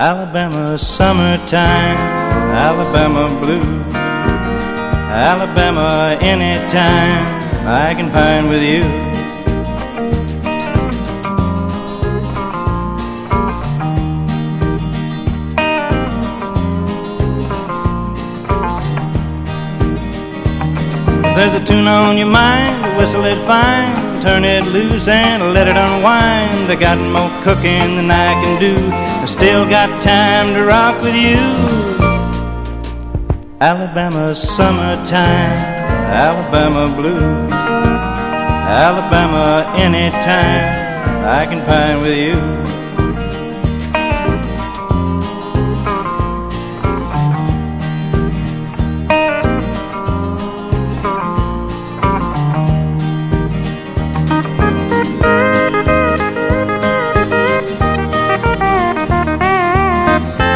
Alabama summertime, Alabama blue, Alabama anytime I can find with you. If there's a tune on your mind, whistle it fine, turn it loose and let it unwind. I got more cooking than I can do, I still got time to rock with you. Alabama summertime, Alabama blue, Alabama anytime I can find with you.